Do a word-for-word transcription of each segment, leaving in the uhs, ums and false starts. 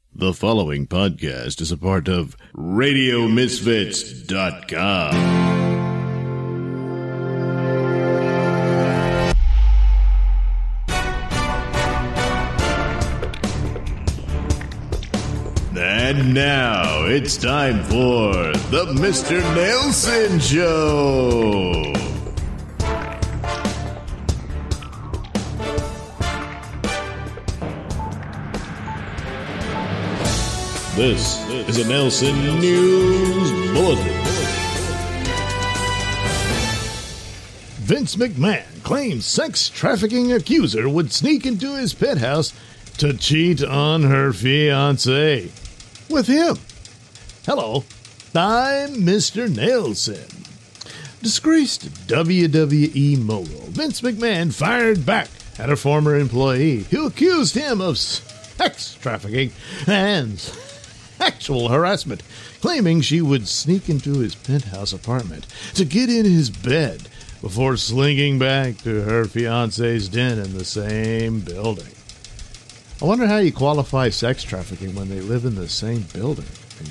The following podcast is a part of radio misfits dot com. And now it's time for the Mister Nailsin Show. This is a Nailsin News Bulletin. Vince McMahon claims sex trafficking accuser would sneak into his penthouse to cheat on her fiancé with him. Hello, I'm Mister Nailsin. Disgraced W W E mogul Vince McMahon fired back at a former employee who accused him of sex trafficking and sexual harassment, claiming she would sneak into his penthouse apartment to get in his bed before slinking back to her fiancé's den in the same building. I wonder how you qualify sex trafficking when they live in the same building.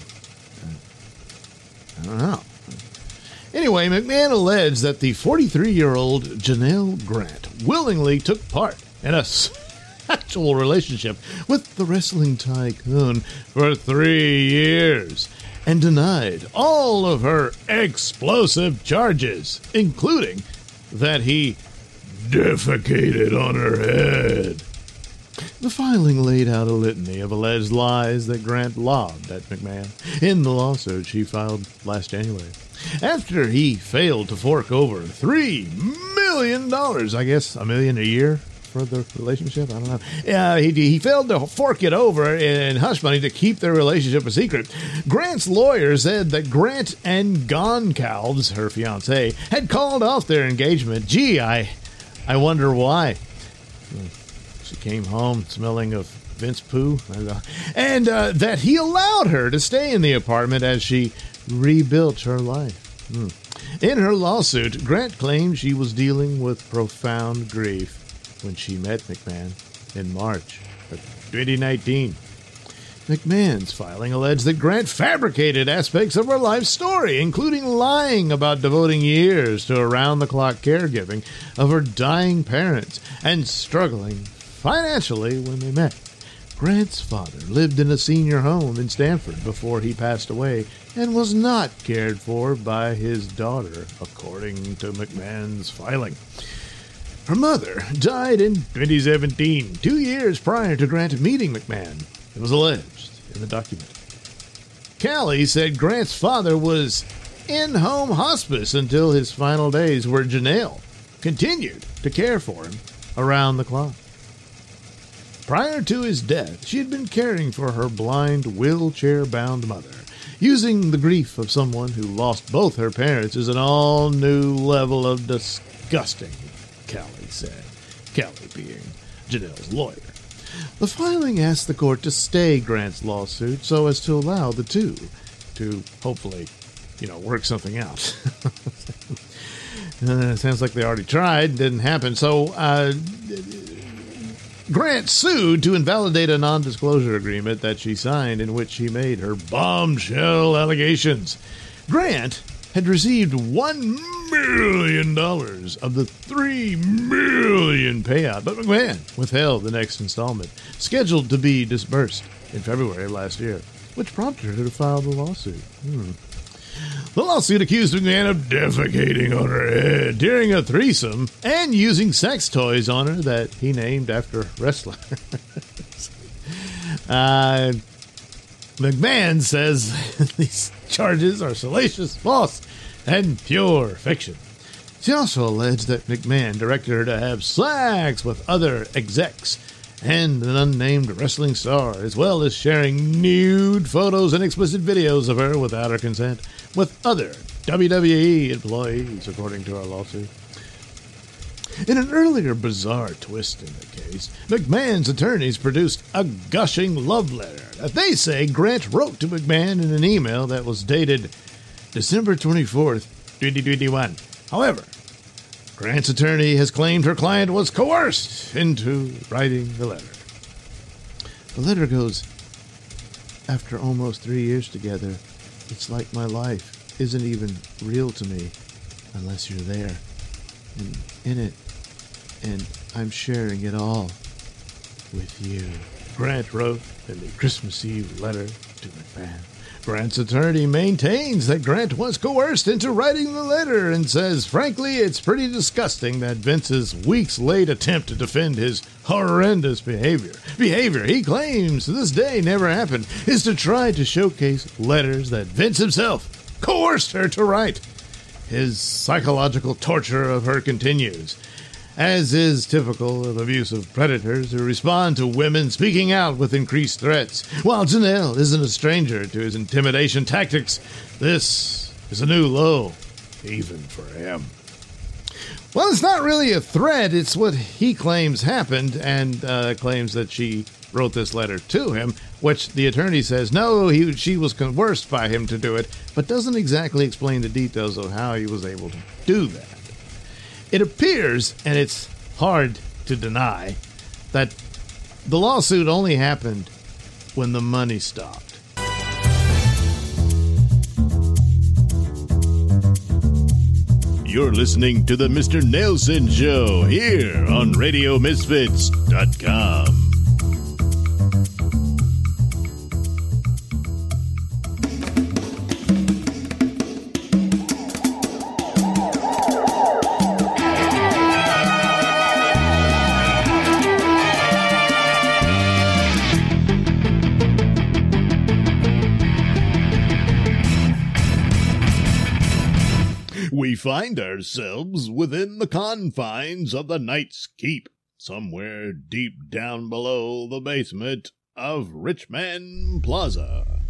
I don't know. Anyway, McMahon alleged that the forty-three-year-old Janelle Grant willingly took part in a sexual relationship with the wrestling tycoon for three years and denied all of her explosive charges, including that he defecated on her head. The filing laid out a litany of alleged lies that Grant lobbed at McMahon in the lawsuit she filed last January, after he failed to fork over three million dollars, I guess a million a year, for the relationship. I don't know. Yeah, he, he failed to fork it over in hush money to keep their relationship a secret. Grant's lawyer said that Grant and Goncalves, her fiancé, had called off their engagement. Gee, I, I wonder why. She came home smelling of Vince poo, and uh, that he allowed her to stay in the apartment as she rebuilt her life. Hmm. In her lawsuit, Grant claimed she was dealing with profound grief when she met McMahon in March of twenty nineteen. McMahon's filing alleged that Grant fabricated aspects of her life story, including lying about devoting years to around-the-clock caregiving of her dying parents and struggling financially when they met. Grant's father lived in a senior home in Stanford before he passed away and was not cared for by his daughter, according to McMahon's filing. Her mother died in twenty seventeen, two years prior to Grant meeting McMahon. It was alleged in the document. Callie said Grant's father was in-home hospice until his final days, where Janelle continued to care for him around the clock. Prior to his death, she had been caring for her blind, wheelchair-bound mother, using the grief of someone who lost both her parents as an all-new level of disgusting, Callie said. Callie being Janelle's lawyer. The filing asked the court to stay Grant's lawsuit so as to allow the two to hopefully, you know, work something out. uh, sounds like they already tried. Didn't happen. So, uh... Grant sued to invalidate a non-disclosure agreement that she signed in which she made her bombshell allegations. Grant had received one million dollars of the three million dollars payout, but McMahon withheld the next installment, scheduled to be disbursed in February last year, which prompted her to file the lawsuit. Hmm. The lawsuit accused McMahon of defecating on her head during a threesome and using sex toys on her that he named after wrestlers. uh, McMahon says these charges are salacious, false, and pure fiction. She also alleged that McMahon directed her to have sex with other execs and an unnamed wrestling star, as well as sharing nude photos and explicit videos of her without her consent with other W W E employees, according to our lawsuit. In an earlier bizarre twist in the case, McMahon's attorneys produced a gushing love letter that they say Grant wrote to McMahon in an email that was dated December twenty-fourth, twenty twenty-one. However, Grant's attorney has claimed her client was coerced into writing the letter. The letter goes, after almost three years together, it's like my life isn't even real to me unless you're there and in it, and I'm sharing it all with you. Grant wrote in the Christmas Eve letter to McMahon. Grant's attorney maintains that Grant was coerced into writing the letter and says, frankly, it's pretty disgusting that Vince's weeks-late attempt to defend his horrendous behavior, behavior he claims to this day never happened, is to try to showcase letters that Vince himself coerced her to write. His psychological torture of her continues, as is typical of abusive predators who respond to women speaking out with increased threats. While Janelle isn't a stranger to his intimidation tactics, this is a new low, even for him. Well, it's not really a threat. It's what he claims happened, and uh, claims that she wrote this letter to him, which the attorney says, no, he, she was coerced by him to do it, but doesn't exactly explain the details of how he was able to do that. It appears, and it's hard to deny, that the lawsuit only happened when the money stopped. You're listening to the Mister Nailsin Show here on radio misfits dot com. We find ourselves within the confines of the Knight's Keep, somewhere deep down below the basement of Richman Plaza.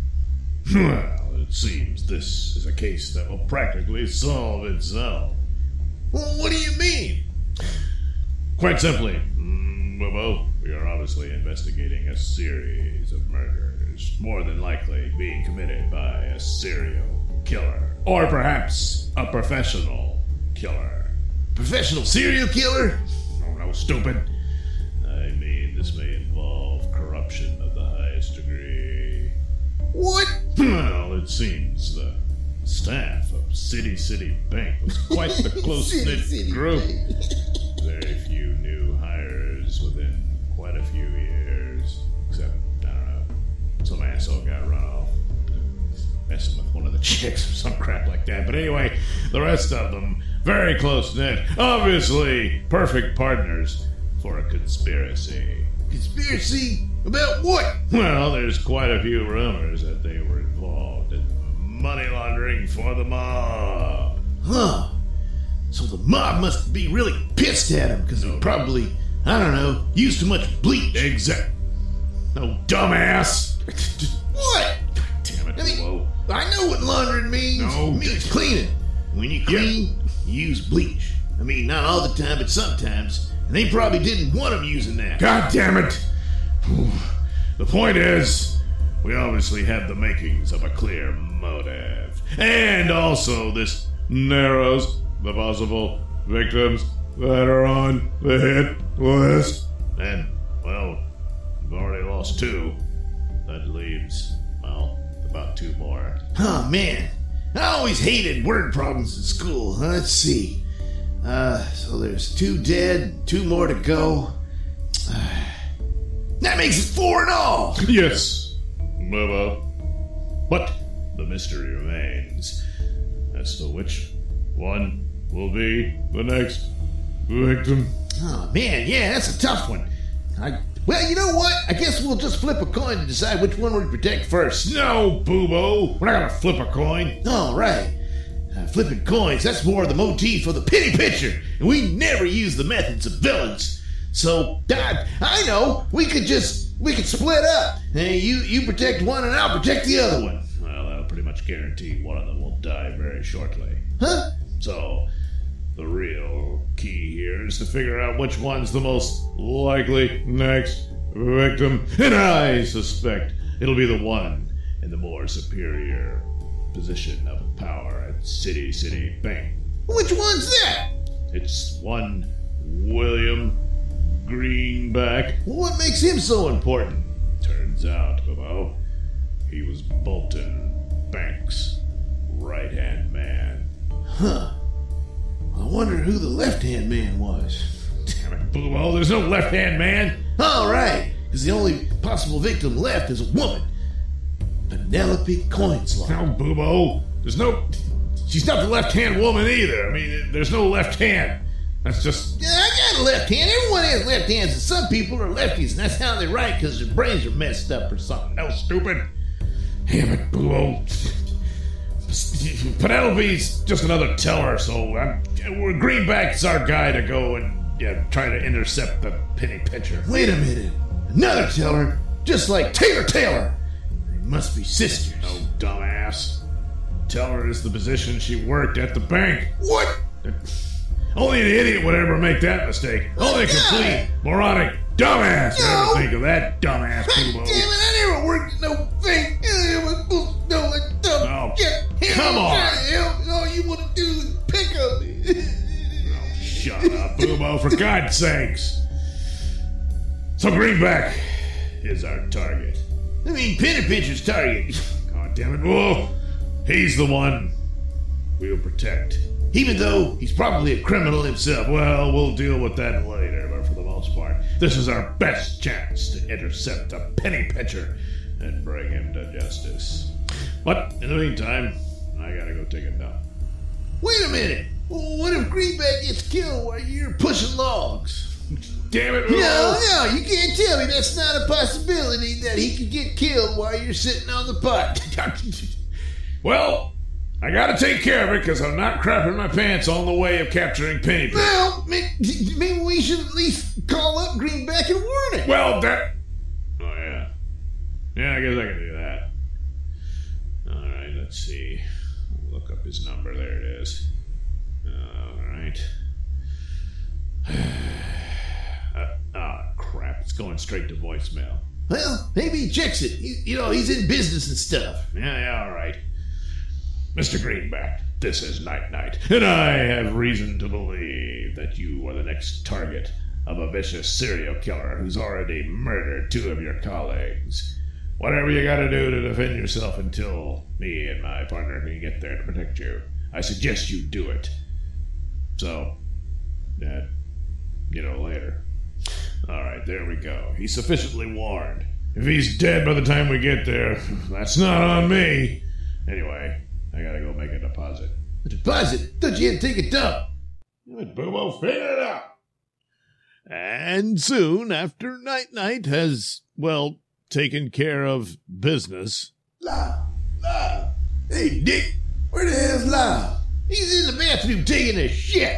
Well, it seems this is a case that will practically solve itself. Well, what do you mean? Quite simply, mm, Bobo, we are obviously investigating a series of murders, more than likely being committed by a serial killer. Or perhaps a professional killer. Professional serial killer? Oh, no, stupid. I mean, this may involve corruption of the highest degree. What? Well, it seems the staff of City City Bank was quite the close-knit group. Very few new hires within quite a few years. Except, I don't know, some asshole got run off. Messing with one of the chicks or some crap like that. But anyway, the rest of them, very close-knit. Obviously, perfect partners for a conspiracy. Conspiracy? About what? Well, there's quite a few rumors that they were involved in money laundering for the mob. Huh. So the mob must be really pissed at him because he probably, I don't know, used too much bleach. Exact. No, dumbass. What? Damn it, I mean, Whoa. I know what laundering means. No. It means cleaning. When you clean, you use bleach. I mean, not all the time, but sometimes. And they probably didn't want him using that. God damn it. The point is, we obviously have the makings of a clear motive. And also, this narrows the possible victims that are on the hit list. And, well, we've already lost two. That leaves, well, about two more. Oh, man. I always hated word problems in school. Let's see. Uh, so there's two dead, two more to go. Uh, that makes it four in all. Yes, Bobo. But the mystery remains as to which one will be the next victim. Oh, man, yeah, that's a tough one. I, well, you know what? I guess we'll just flip a coin to decide which one we protect first. No, Boobo. We're not going to flip a coin. All right. Uh, flipping coins, that's more the motif for the penny pitcher. And we never use the methods of villains. So, I, I know, we could just, we could split up. Hey, you, you protect one and I'll protect the other one. Well, that'll pretty much guarantee one of them will die very shortly. Huh? So, the real key here is to figure out which one's the most likely next victim. And I suspect it'll be the one in the more superior position of power at City City Bank. Which one's that? It's one William Greenback. What makes him so important? Turns out, Bobo, He was Bolton Banks' right-hand man. Huh. I wonder who the left-hand man was. Damn it, Boo-Bo, there's no left-hand man. All right, because the only possible victim left is a woman. Penelope Coinslot. No, Boo-Bo, there's no... She's not the left-hand woman either. I mean, there's no left hand. That's just... Yeah, I got a left hand. Everyone has left hands, and some people are lefties, and that's how they write because their brains are messed up or something. No, stupid. Damn it, Boo-Bo. Penelope's just another teller, so I'm, Greenback's our guy to go and yeah, try to intercept the penny pitcher. Wait a minute. Another teller, just like Taylor Taylor. They must be sisters. Oh, dumbass. Teller is the position she worked at the bank. What? Only an idiot would ever make that mistake. Only a complete, moronic dumbass would No. ever think of that dumbass, Boo-Bo. Damn it, I never worked at no bank. No, Oh, come on. All you want to do is pick on me. Oh, shut up, Boo-Bo, for God's sakes. So Greenback is our target. I mean, penny pitcher's target. God damn it. Whoa. He's the one we'll protect. Even though he's probably a criminal himself. Well, we'll deal with that later, but for the most part, this is our best chance to intercept a penny pitcher and bring him to justice. But in the meantime, I gotta go take a dump. Wait a minute. What if Greenback gets killed while you're pushing logs? Damn it! No, no, you can't tell me that's not a possibility that he could get killed while you're sitting on the pot. Well, I gotta take care of it because I'm not crapping my pants on the way of capturing Penny Pitcher. Well, may- maybe we should at least call up Greenback and warn him. Well, that... Oh, yeah. Yeah, I guess I can do that. All right, let's see. I'll look up his number. There it is. All right. uh, oh, crap. It's going straight to voicemail. Well, maybe he checks it. You, you know, he's in business and stuff. Yeah, yeah, all right. Mister Greenback, this is Night Night, and I have reason to believe that you are the next target of a vicious serial killer who's already murdered two of your colleagues. Whatever you gotta do to defend yourself until me and my partner can get there to protect you, I suggest you do it. So, uh, you know, later. All right, there we go. He's sufficiently warned. If he's dead by the time we get there, that's not on me. Anyway, I gotta go make a deposit. A deposit? Thought you had to take a dump. Good, Boo-Bo, figure it out. And soon after Night Night has, well, taken care of business. Lyle, Lyle. Hey, Dick, where the hell's Lyle? He's in the bathroom taking a shit.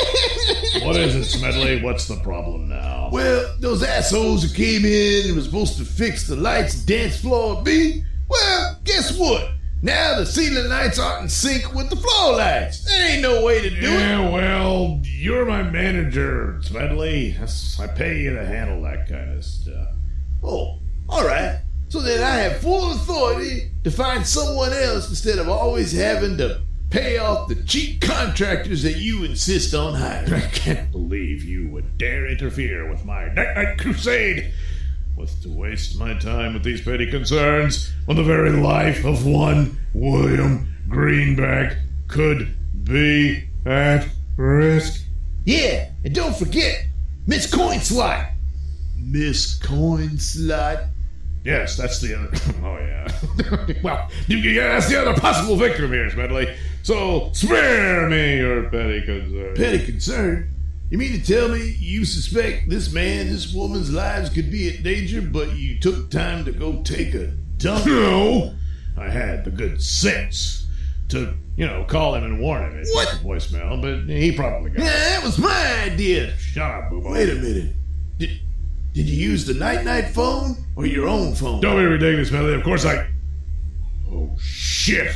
What is it, Smedley? What's the problem now? Well, those assholes who came in and were supposed to fix the lights and dance floor B, well, guess what? Now the ceiling lights aren't in sync with the floor lights. There ain't no way to do Yeah, it. well, you're my manager, Smedley. That's- I pay you to handle that kind of stuff. Oh, all right. So then I have full authority to find someone else instead of always having to pay off the cheap contractors that you insist on hiring. I can't believe you would dare interfere with my night-night crusade with to waste my time with these petty concerns when the very life of one William Greenback could be at risk. Yeah, and don't forget, Miss Coinslot. Miss Coinslot? Yes, that's the other... Oh, yeah. Well, yeah, that's the other possible victim here, Smedley. So, spare me your petty concern. Petty concern? You mean to tell me you suspect this man, this woman's lives could be in danger, but you took time to go take a dump? No! I had the good sense to, you know, call him and warn him. It What? took a voicemail, but he probably got Yeah, it. that was my idea. Shut up, Boo-Bo. Wait a minute. Did, did you use the night-night phone or your own phone? Don't be ridiculous, Smedley. Of course I... Oh, shit.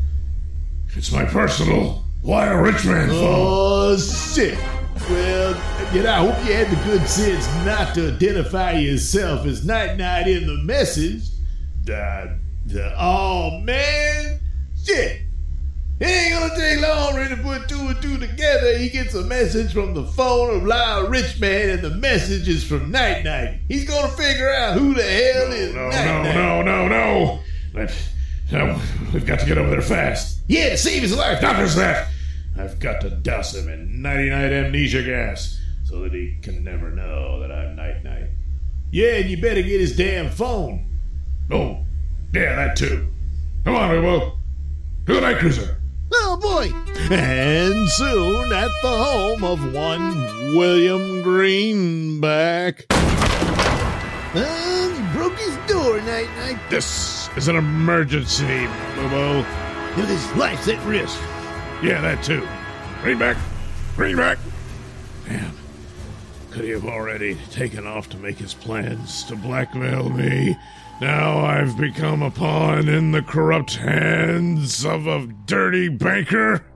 It's my personal Wire Richman phone. Oh, shit. Well, you know, I hope you had the good sense not to identify yourself as Night-Night in the message. The, the, oh, man. Shit. It ain't gonna take long for him to put two and two together. He gets a message from the phone of Lyle Richman, and the message is from Night-Night. He's gonna figure out who the hell is No, no, Night-Night. no, no, no. That to get over there fast. Yeah, to save his life. Not just that. I've got to douse him in ninety-nine amnesia gas so that he can never know that I'm Night-Night. Yeah, and you better get his damn phone. Oh, yeah, that too. Come on, Boo-Boo. To the night cruiser. Oh, boy. And soon at the home of one William Greenback. Um, he broke his door, Night-Night. This is an emergency, Boo-Boo. His life's at risk. Yeah, that too. Greenback. Greenback. Damn. Could he have already taken off to make his plans to blackmail me? Now I've become a pawn in the corrupt hands of a dirty banker?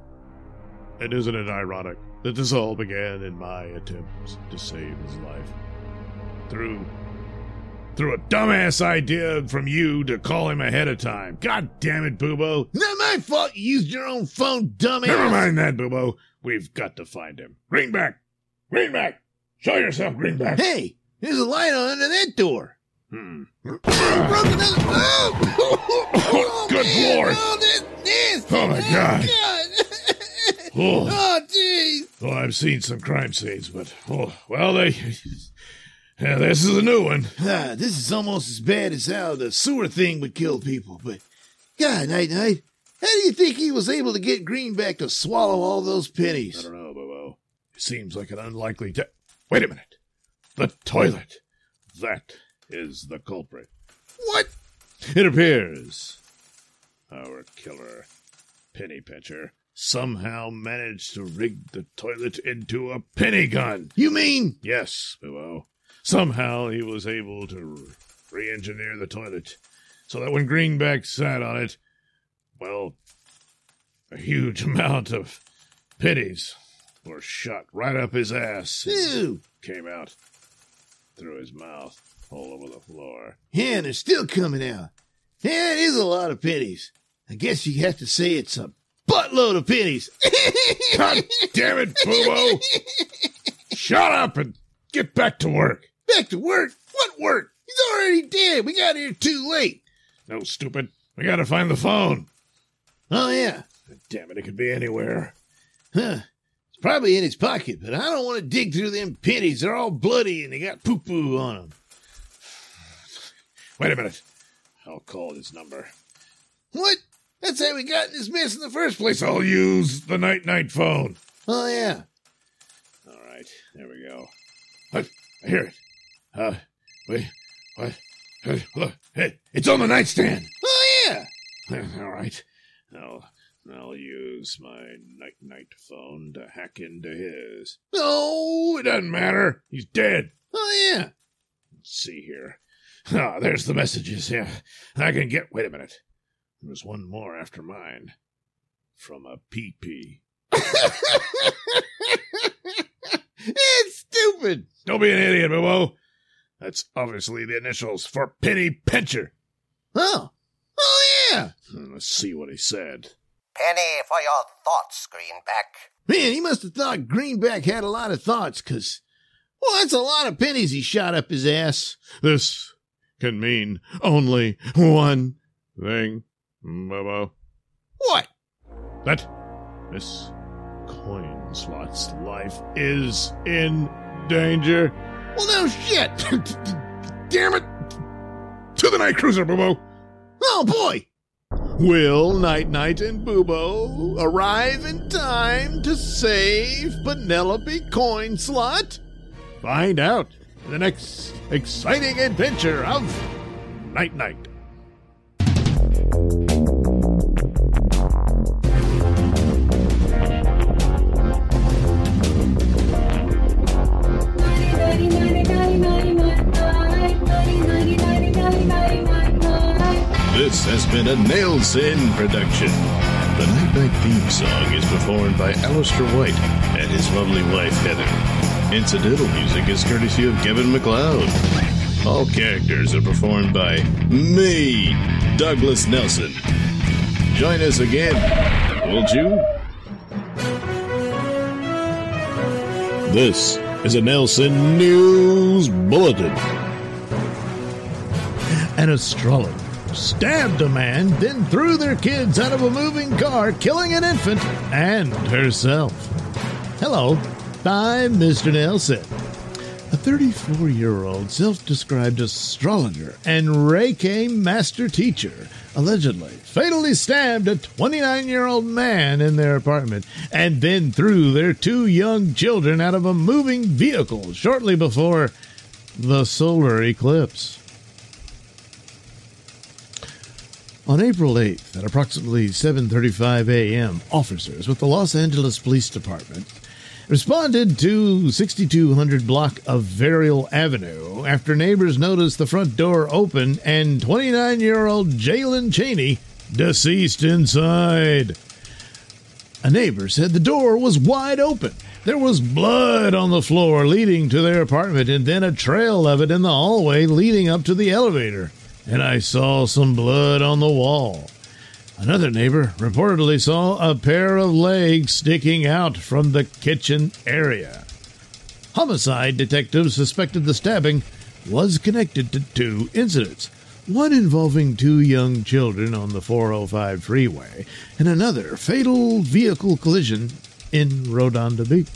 And isn't it ironic that this all began in my attempts to save his life? Through... Through a dumbass idea from you to call him ahead of time. God damn it, Boo-Boo. Not my fault you used your own phone, dumbass. Never mind that, Boo-Boo. We've got to find him. Greenback! Greenback! Show yourself, Greenback. Hey, there's a light on under that door. Hmm. Oh, broke another... Oh, oh, Good man. Lord. Oh, that's nasty. Oh, my God. God. Oh. Oh, jeez. Well, I've seen some crime scenes, but, oh, well, they... Yeah, this is a new one. Ah, this is almost as bad as how the sewer thing would kill people, but... God, Night-Night, how do you think he was able to get Greenback to swallow all those I pennies? don't know, Bobo. It seems like an unlikely de- Wait a minute. The toilet. That is the culprit. What? It appears our killer, Penny Pincher, somehow managed to rig the toilet into a penny gun. You mean... Yes, Bobo. Somehow he was able to re-engineer the toilet so that when Greenback sat on it, well, a huge amount of pennies were shot right up his ass and Ew. came out through his mouth all over the floor. Yeah, and they're still coming out. Yeah, it is a lot of pennies. I guess you have to say it's a buttload of pennies. God damn it, Boo-Boo! Shut up and get back to work. Back to work? What work? He's already dead. We got here too late. No, stupid. We gotta find the phone. Oh, yeah. Damn it, it could be anywhere. Huh. It's probably in his pocket, but I don't want to dig through them pennies. They're all bloody and they got poo-poo on them. Wait a minute. I'll call his number. What? That's how we got in this mess in the first place. I'll use the night-night phone. Oh, yeah. All right, there we go. What? I hear it. Uh, wait, what? Uh, look, hey, it's on the nightstand. Oh, yeah. All right. I'll, I'll use my night-night phone to hack into his. No. It doesn't matter. He's dead. Oh, yeah. Let's see here. Ah, there's the messages. Yeah, I can get... Wait a minute. There was one more after mine. From a P P. It's stupid. Don't be an idiot, Bobo. That's obviously the initials for Penny Pincher. Oh. Oh, yeah. Let's see what he said. Penny for your thoughts, Greenback. Man, he must have thought Greenback had a lot of thoughts, because, well, that's a lot of pennies he shot up his ass. This can mean only one thing, Bobo. What? That Miss Coin Slot's life is in danger. Well, no shit. Damn it! To the night cruiser, Bobo! Oh, boy. Will Night-Night and Boo-Bo arrive in time to save Penelope Coin Slot? Find out in the next exciting adventure of Night-Night. This has been a Nailsin production. The Night-Night theme song is performed by Alistair White and his lovely wife, Heather. Incidental music is courtesy of Kevin MacLeod. All characters are performed by me, Douglas Nelson. Join us again, won't you? This is a Nelson News Bulletin. An astrologer stabbed a man, then threw their kids out of a moving car, killing an infant and herself. Hello, I'm Mister Nelson. A thirty-four-year-old self-described astrologer and Reiki master teacher allegedly fatally stabbed a twenty-nine-year-old man in their apartment and then threw their two young children out of a moving vehicle shortly before the solar eclipse. On April eighth, at approximately seven thirty-five a.m., officers with the Los Angeles Police Department responded to sixty-two hundred block of Varial Avenue after neighbors noticed the front door open and twenty-nine-year-old Jalen Cheney deceased inside. A neighbor said the door was wide open. There was blood on the floor leading to their apartment and then a trail of it in the hallway leading up to the elevator. And I saw some blood on the wall. Another neighbor reportedly saw a pair of legs sticking out from the kitchen area. Homicide detectives suspected the stabbing was connected to two incidents, one involving two young children on the four oh five freeway, and another fatal vehicle collision in Redondo Beach.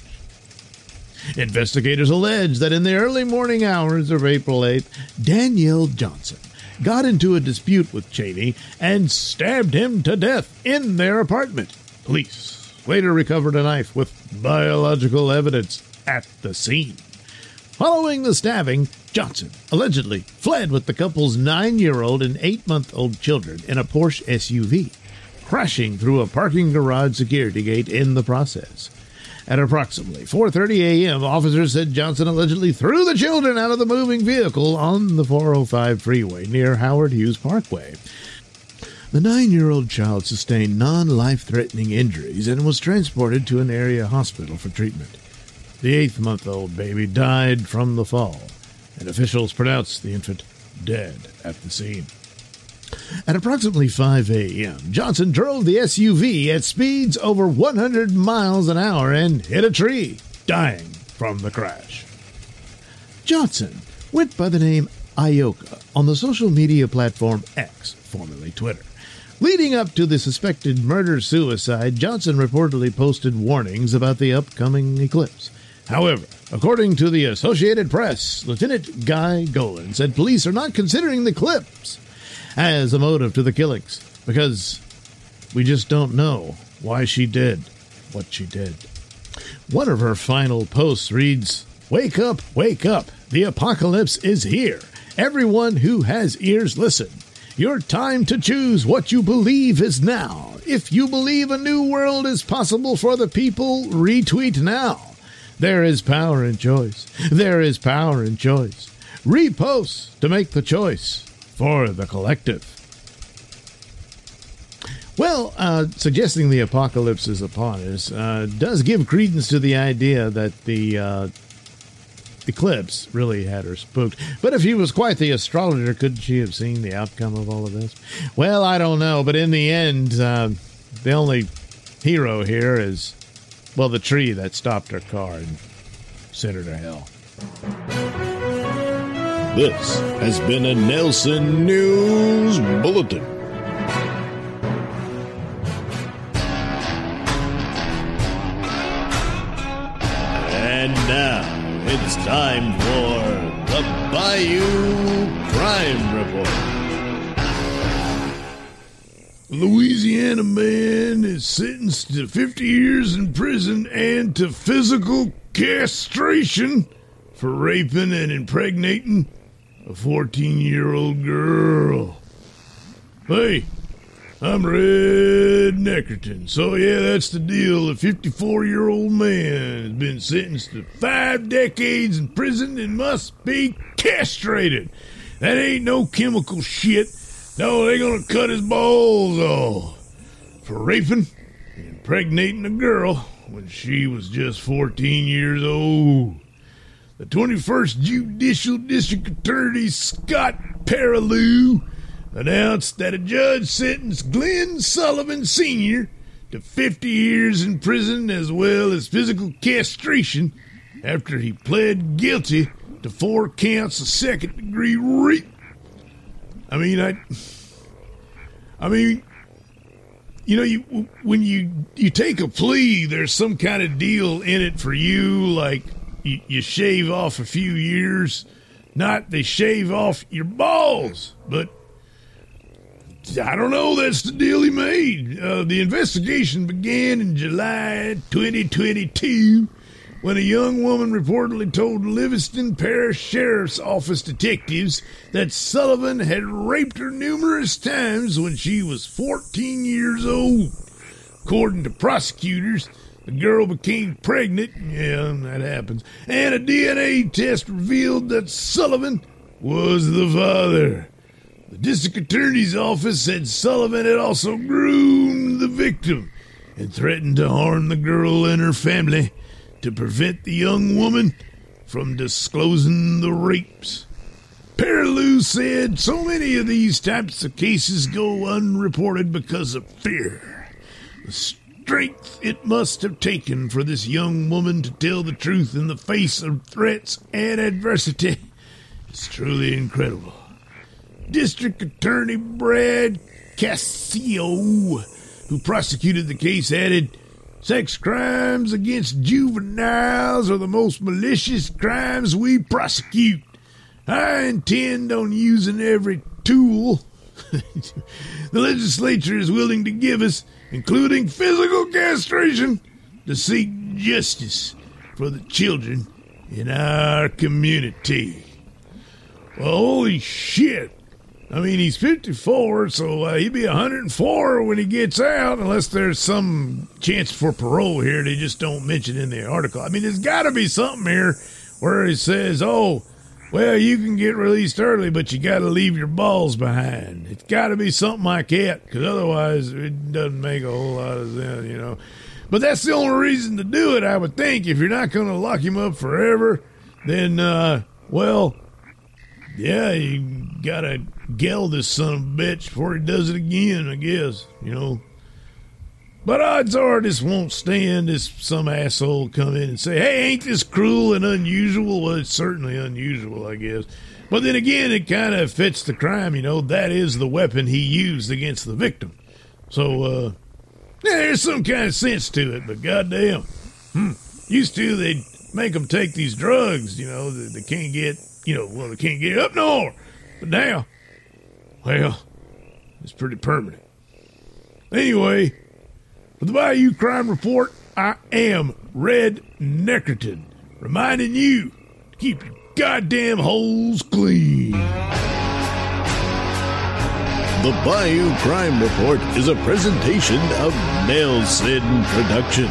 Investigators allege that in the early morning hours of April eighth, Danielle Johnson got into a dispute with Cheney and stabbed him to death in their apartment. Police later recovered a knife with biological evidence at the scene. Following the stabbing, Johnson allegedly fled with the couple's nine-year-old and eight-month-old children in a Porsche S U V, crashing through a parking garage security gate in the process. At approximately four thirty a.m., officers said Johnson allegedly threw the children out of the moving vehicle on the four oh five freeway near Howard Hughes Parkway. The nine-year-old child sustained non-life-threatening injuries and was transported to an area hospital for treatment. The eight-month-old baby died from the fall, and officials pronounced the infant dead at the scene. At approximately five a.m., Johnson drove the S U V at speeds over one hundred miles an hour and hit a tree, dying from the crash. Johnson went by the name Ioka on the social media platform X, formerly Twitter. Leading up to the suspected murder-suicide, Johnson reportedly posted warnings about the upcoming eclipse. However, according to the Associated Press, Lieutenant Guy Golan said police are not considering the eclipse as a motive to the killings because we just don't know why she did what she did. One of her final posts reads, "Wake up, wake up. The apocalypse is here. Everyone who has ears, listen. Your time to choose what you believe is now. If you believe a new world is possible for the people, retweet now. There is power in choice. There is power in choice. Repost to make the choice for the collective." Well, uh, suggesting the apocalypse is upon us uh, does give credence to the idea that the uh, eclipse really had her spooked. But if she was quite the astrologer, couldn't she have seen the outcome of all of this? Well, I don't know. But in the end, uh, the only hero here is, well, the tree that stopped her car and sent her to hell. This has been a Nelson News Bulletin. And now it's time for the Bayou Crime Report. Louisiana man is sentenced to fifty years in prison and to physical castration for raping and impregnating a fourteen-year-old girl. Hey, I'm Red Neckerton. So, yeah, that's the deal. A fifty-four-year-old man has been sentenced to five decades in prison and must be castrated. That ain't no chemical shit. No, they're gonna cut his balls off for raping and impregnating a girl when she was just fourteen years old. The twenty-first Judicial District Attorney Scott Paraloo announced that a judge sentenced Glenn Sullivan Senior to fifty years in prison as well as physical castration after he pled guilty to four counts of second-degree rape. I mean, I I mean, you know, you when you, you take a plea, there's some kind of deal in it for you, like you, you shave off a few years. Not they shave off your balls, but I don't know. That's the deal he made. Uh, the investigation began in July twenty twenty-two when a young woman reportedly told Livingston Parish Sheriff's Office detectives that Sullivan had raped her numerous times when she was fourteen years old. According to prosecutors, the girl became pregnant, yeah, that happens, and a D N A test revealed that Sullivan was the father. The district attorney's office said Sullivan had also groomed the victim and threatened to harm the girl and her family to prevent the young woman from disclosing the rapes. Perilou said so many of these types of cases go unreported because of fear. The strength it must have taken for this young woman to tell the truth in the face of threats and adversity is truly incredible. District Attorney Brad Cassio, who prosecuted the case, added, "Sex crimes against juveniles are the most malicious crimes we prosecute. I intend on using every tool the legislature is willing to give us, including physical castration, to seek justice for the children in our community." Well, holy shit. I mean, he's fifty-four, so uh, he'd be one hundred four when he gets out, unless there's some chance for parole here they just don't mention in the article. I mean, there's got to be something here where he says, oh, well, you can get released early, but you got to leave your balls behind. It's got to be something like that, because otherwise it doesn't make a whole lot of sense, you know. But that's the only reason to do it, I would think. If you're not going to lock him up forever, then, uh, well, yeah, you got to gel this son of a bitch before he does it again, I guess, you know. But odds are this won't stand. This some asshole come in and say, hey, ain't this cruel and unusual? Well, it's certainly unusual, I guess. But then again, it kind of fits the crime, you know. That is the weapon he used against the victim. So, uh, yeah, there's some kind of sense to it, but goddamn. Hmm. Used to, they'd make them take these drugs, you know, that they can't get, you know, well, they can't get up no more. But now, well, it's pretty permanent. Anyway, for the Bayou Crime Report, I am Red Neckerton, reminding you to keep your goddamn holes clean. The Bayou Crime Report is a presentation of Nelson Productions.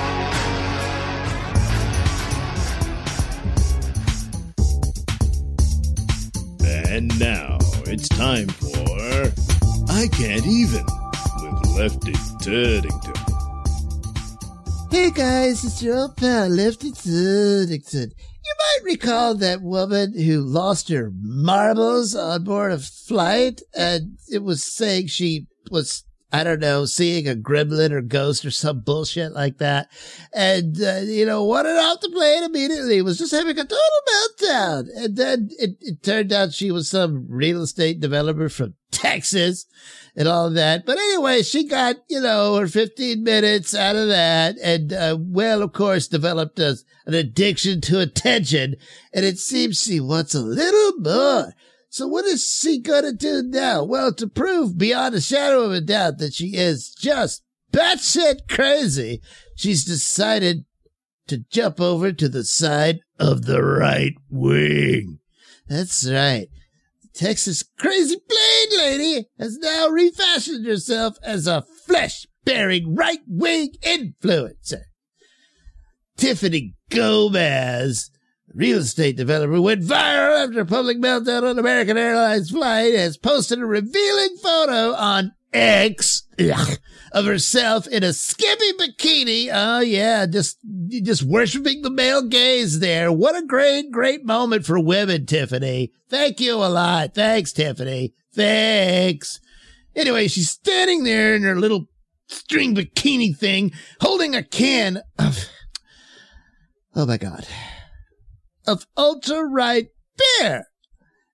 And now it's time for I Can't Even with Lefty Tuddington. Hey guys, it's your old pal Lefty Tuddington. You might recall that woman who lost her marbles on board a flight, and it was saying she was, I don't know, seeing a gremlin or ghost or some bullshit like that. And, uh, you know, wanted off the plane immediately, was just having a total meltdown. And then it, it turned out she was some real estate developer from Texas and all of that. But anyway, she got, you know, her fifteen minutes out of that. And, uh, well, of course, developed a, an addiction to attention. And it seems she wants a little more. So what is she gonna do now? Well, to prove beyond a shadow of a doubt that she is just batshit crazy, she's decided to jump over to the side of the right wing. That's right. The Texas crazy plane lady has now refashioned herself as a flesh-bearing right-wing influencer. Tiffany Gomez, real estate developer, went viral after a public meltdown on American Airlines flight, has posted a revealing photo on X ugh, of herself in a skimpy bikini. Oh yeah, just just worshiping the male gaze there. What a great, great moment for women, Tiffany. Thank you a lot. Thanks, Tiffany. Thanks. Anyway, she's standing there in her little string bikini thing, holding a can of, oh my God, of ultra-right beer.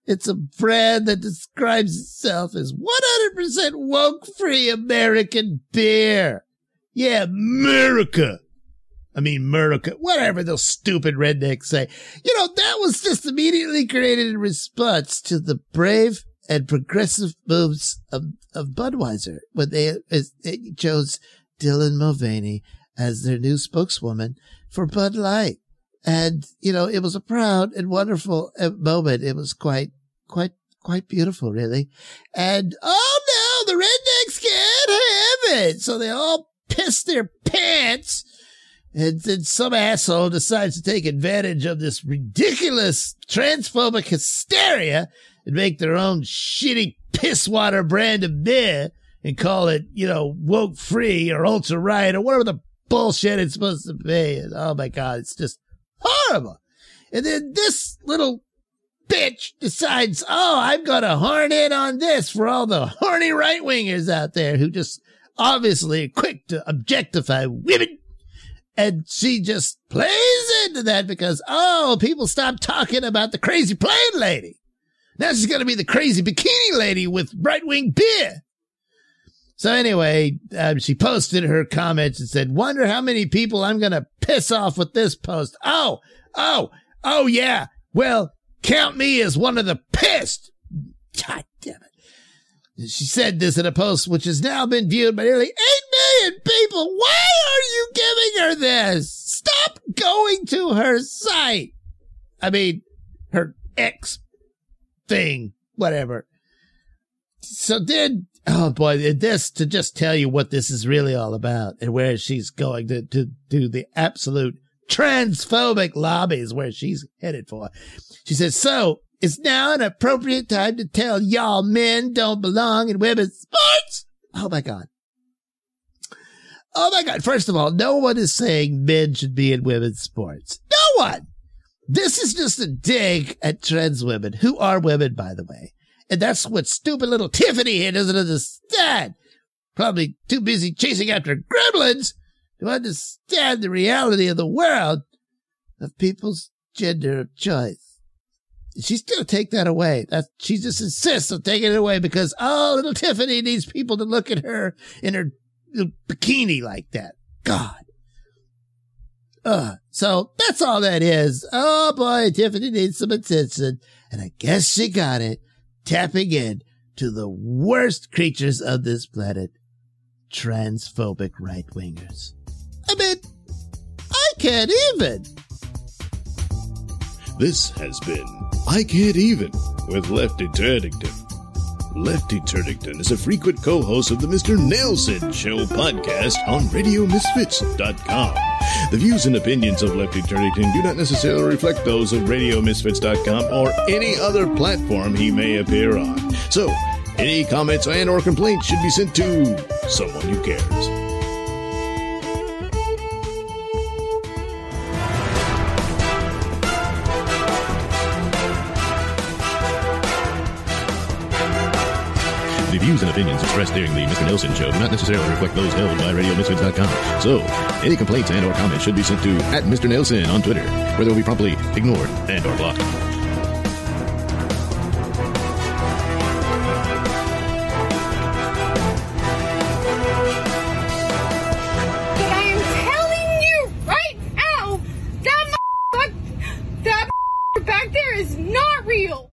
It's a brand that describes itself as one hundred percent woke-free American beer. Yeah, America. I mean, America. Whatever those stupid rednecks say. You know, that was just immediately created in response to the brave and progressive moves of, of Budweiser when they, they chose Dylan Mulvaney as their new spokeswoman for Bud Light. And, you know, it was a proud and wonderful moment. It was quite, quite, quite beautiful, really. And, oh no, the rednecks can't have it. So they all pissed their pants. And then some asshole decides to take advantage of this ridiculous transphobic hysteria and make their own shitty pisswater brand of beer and call it, you know, woke free or ultra right or whatever the bullshit it's supposed to be. And, oh my God, it's just horrible. And then this little bitch decides, oh, I'm going to horn in on this for all the horny right-wingers out there who just obviously are quick to objectify women. And she just plays into that because, oh, people stop talking about the crazy plane lady. Now she's going to be the crazy bikini lady with right-wing beer. So anyway, um, she posted her comments and said, wonder how many people I'm going to piss off with this post. Oh, oh, oh, yeah. Well, count me as one of the pissed. God damn it. She said this in a post which has now been viewed by nearly eight million people. Why are you giving her this? Stop going to her site. I mean, her X thing, whatever. So then, oh boy, this, to just tell you what this is really all about and where she's going to, to do the absolute transphobic lobbies where she's headed for. She says, so it's now an appropriate time to tell y'all men don't belong in women's sports. Oh my God. Oh my God. First of all, no one is saying men should be in women's sports. No one. This is just a dig at trans women, who are women, by the way. And that's what stupid little Tiffany here doesn't understand. Probably too busy chasing after gremlins to understand the reality of the world of people's gender of choice. She's going to take that away. That, she just insists on taking it away because, oh, little Tiffany needs people to look at her in her little bikini like that. God. Uh, so that's all that is. Oh boy, Tiffany needs some attention. And I guess she got it. Tapping in to the worst creatures of this planet, transphobic right-wingers. I mean, I can't even. This has been I Can't Even with Lefty Turdington. Lefty Turdington is a frequent co-host of the Mister Nelson Show podcast on radio misfits dot com. The views and opinions of Lefty Turdington do not necessarily reflect those of radio misfits dot com or any other platform he may appear on. So, any comments and or complaints should be sent to someone who cares. The views and opinions expressed during the Mister Nelson Show do not necessarily reflect those held by radio misfits dot com. So, any complaints and or comments should be sent to at Mister Nelson on Twitter, where they will be promptly ignored and or blocked.